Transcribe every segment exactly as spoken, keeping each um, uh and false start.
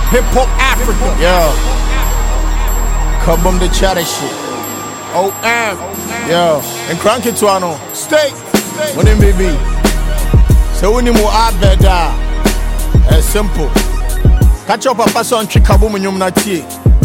Hip Hop Africa. Yo. Kaboom the chatter shit. O M. Yo. And crank it to ano. Stay. When it may be. So when you move out better. It's simple. Catch up a person trick kaboom and you not tea.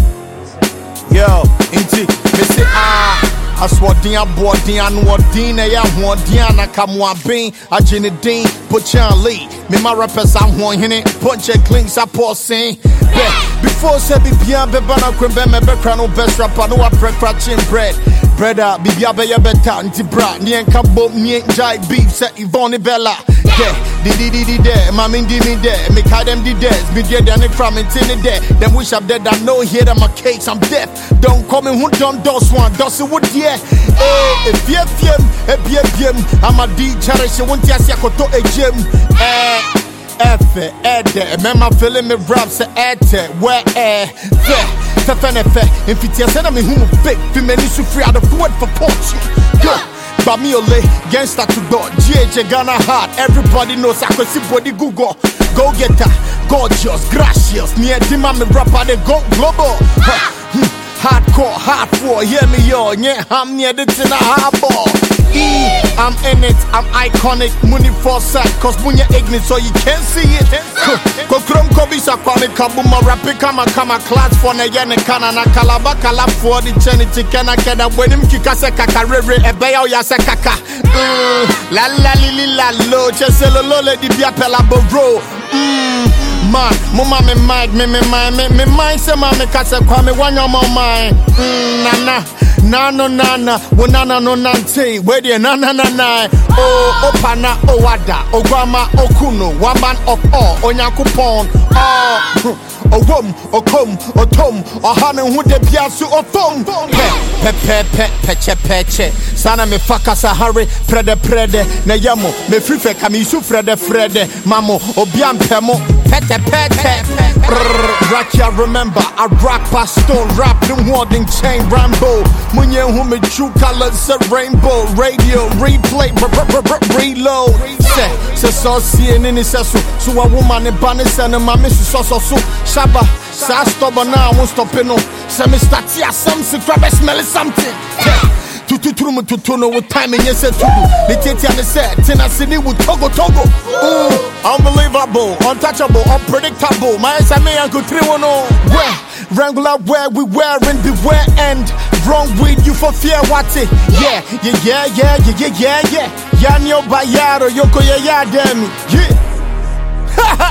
Yo. Inti. Me say ah. Aswadi abodi anwadi na ya hwadi anaka mo abin agene din pochan lee me ma rappers am ho hene punch clean support sing before say bibia be bana kwembe me be kra no best rapper no aprekra chin bread brother bibia be ye beta nti bra ne enka bom ne jai beef say Yvonne Bella yeah di di di di de mama ndi me de me ka dem di des me de dan from it in the them wish I'm dead I know here that my cakes I'm deaf don't come in who don't dos one dos it would yeah eh if you fiem e bie biem I'm a D cherish won't ya see akoto e gym eh F ed remember feeling me rap say et where eh fe fe fe fe if you say na me who fake fi many so free out of word for punch go Bamiole, gangsta to door, G H Ghana hard. Everybody knows I can see body Google. Go get her, gorgeous, gracious. Near Dima me rapper, they go global. Hardcore, hardcore, hear me yo. Yeah, I'm near the tina hardball. E, I'm in it, I'm iconic. Money for sight, cause when you're ignorant, so you can't see it. Ko krom kobi sa kwame kabuma rapi kama kama class for na yene kana na kalaba kala for the chenity kana keda wenim kika se kaka rere ebe ya ya se kaka la la li li la lo chese lo lo le di bia pela bro mm man mama me mind me me mind me me mind se ma me kase kwame wanya mo mind nana na no nana wo nana no nante we dey na na na na oh opana owada ogwama okuno one man of all onyankopon oh owom okom otom ohane hu de biasu ofom pe pe pe peche peche sana me fakasa hare prede prede na yamo me frife kamisu frede frede mamo obiam pemo pete pete Rakia remember I rock past stone rap the warning chain Rambo munye hu me true colors a rainbow radio replay reload say say so see in so so a woman in banis and my miss so so so shaba sa stop now won't stop no say me start here some grab smell something to to to to to know what time and yes to do the tete and the set tina sini with togo togo ooh unbelievable untouchable unpredictable my eyes me and go three one oh where regular where we wearing beware and wrong with you for fear what it yeah yeah yeah yeah yeah yeah yeah yeah nyo bayaro yoko ya ya dem yeah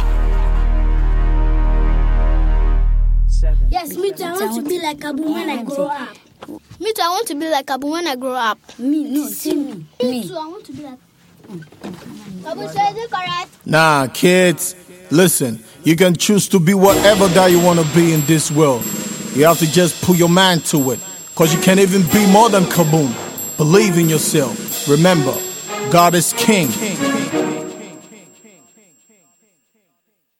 yes me too I want to be like Kaboom when I grow up. Me too, I want to be like Kaboom when I grow up. Me, no, see me. Me, me too, I want to be like Kaboom. So is it correct? Nah, kids, listen. You can choose to be whatever that you want to be in this world. You have to just put your mind to it. Cause you can't even be more than Kaboom. Believe in yourself. Remember, God is king.